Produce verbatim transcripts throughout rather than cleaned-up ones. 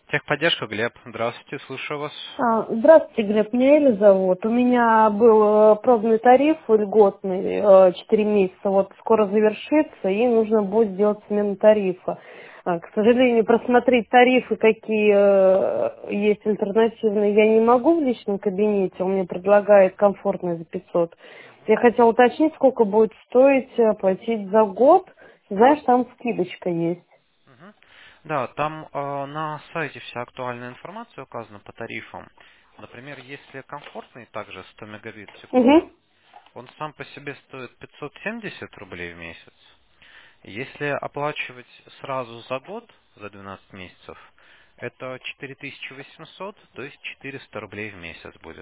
Техподдержка, Глеб. Здравствуйте, слушаю вас. А, Здравствуйте, Глеб, меня Эля зовут. У меня был э, пробный тариф льготный, э, четыре месяца, вот скоро завершится, и нужно будет сделать смену тарифа. А, К сожалению, просмотреть тарифы, какие э, есть альтернативные, я не могу в личном кабинете, он мне предлагает комфортный за пятьсот. Я хотела уточнить, сколько будет стоить э, платить за год. Знаешь, там скидочка есть. Мгм. Да, там э, на сайте вся актуальная информация указана по тарифам. Например, если комфортный, также сто мегабит в секунду, Угу. он сам по себе стоит пятьсот семьдесят рублей в месяц. Если оплачивать сразу за год, за двенадцать месяцев, это четыре тысячи восемьсот, то есть четыреста рублей в месяц будет.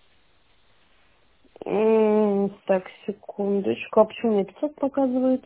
М, Так, секундочку. А почему мне пятьсот показывает?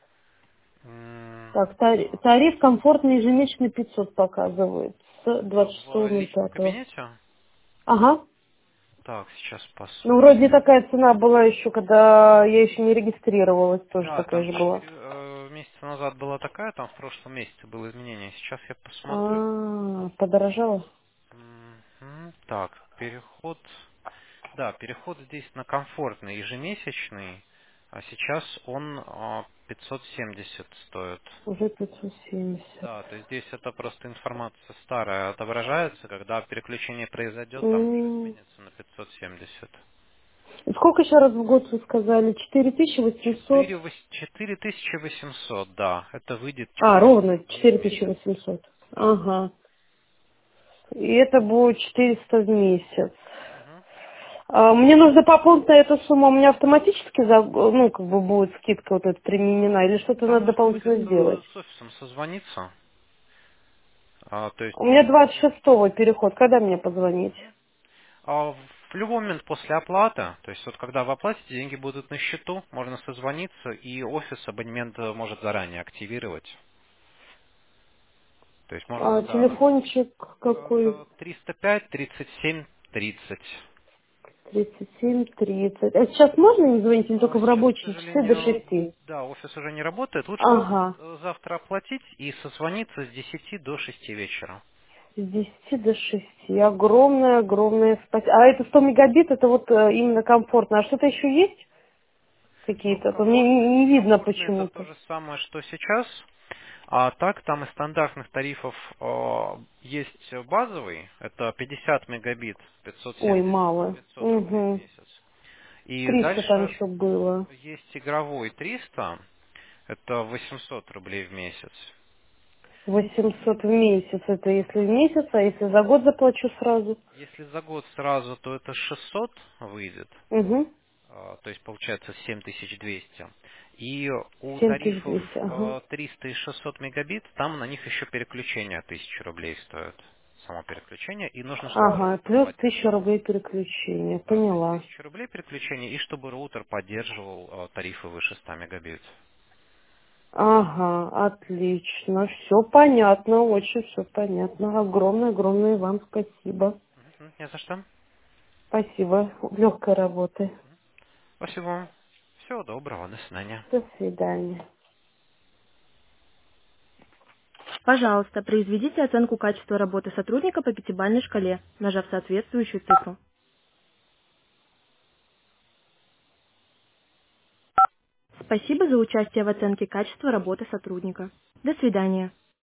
М, Так, тари- тариф комфортный ежемесячный пятьсот показывает с двадцать шестого В ноль личном пятого. кабинете? Ага. Так, сейчас Ну, вроде посмотрим. такая цена была еще, когда я еще не регистрировалась, тоже Да, такая там же была. четыре э, месяца назад была такая, там в прошлом месяце было изменение. Сейчас я посмотрю. А, подорожало? Мгм. Так, переход. Да, переход здесь на комфортный ежемесячный, а сейчас он а, пятьсот семьдесят стоит. Уже пятьсот семьдесят. Да, то есть здесь это просто информация старая отображается, когда переключение произойдет, там уже М, изменится на пятьсот семьдесят. и Сколько еще раз в год вы сказали? четыре тысячи восемьсот? четыре вось- четыре тысячи восемьсот, да, это выйдет А, четыреста ровно рублей в четыре тысячи месяц. восемьсот. Да. Ага. И это будет четыреста в месяц. Мгм. А, Мне нужно пополнить на эту сумму, у меня автоматически, за- ну, как бы будет скидка вот эта применена, или что-то Там надо нужно будет дополнительно э, сделать? с офисом созвониться. А, то есть У меня двадцать шестого переход, когда мне позвонить? а, в любой момент после оплаты, то есть вот когда вы оплатите, деньги будут на счету, можно созвониться, и офис абонемент э, может заранее активировать. То есть можно, А, да, телефончик какой? э, триста пять тридцать семь тридцать. тридцать семь тридцать. А сейчас можно не звонить, или А только в сейчас, к рабочие часы до сожалению, шести? да, офис уже не работает. Лучше будет Ага, э, завтра оплатить и созвониться с десяти до шести вечера. с десяти до шести. Огромное, огромное спасибо. А это сто мегабит, это вот э, именно комфортно. А что-то еще есть Ну, какие-то? А то мне комфортный, не, не видно комфортный это то почему-то. же самое, что сейчас. А так, там из стандартных тарифов э, есть базовый, это пятьдесят мегабит, пятьсот Ой, семьдесят, мало. девятьсот рублей в Угу. месяц. И триста там дальше еще было. есть игровой триста, это восемьсот рублей в месяц. восемьсот в месяц. Это если в месяц, а если за год заплачу сразу? Если за год сразу, то это шестьсот выйдет, Угу. э, то есть получается семь тысяч двести. И у семь тысяч тарифов двести. Ага. э, триста и шестьсот мегабит, там на них еще переключение тысяча рублей стоит. Само переключение. И нужно, чтобы Ага, роутер плюс тысяча поддерживал. рублей переключения. Да, то есть Поняла. тысяча рублей переключение, и чтобы роутер поддерживал э, тарифы выше ста мегабит. Ага, отлично. Все понятно, очень все понятно. Огромное-огромное вам спасибо. Мгм, не за что. Спасибо. Легкой работы. Спасибо вам. Всего доброго. До свидания. До свидания. Пожалуйста, произведите оценку качества работы сотрудника по пятибалльной шкале, нажав соответствующую цифру. Спасибо за участие в оценке качества работы сотрудника. До свидания.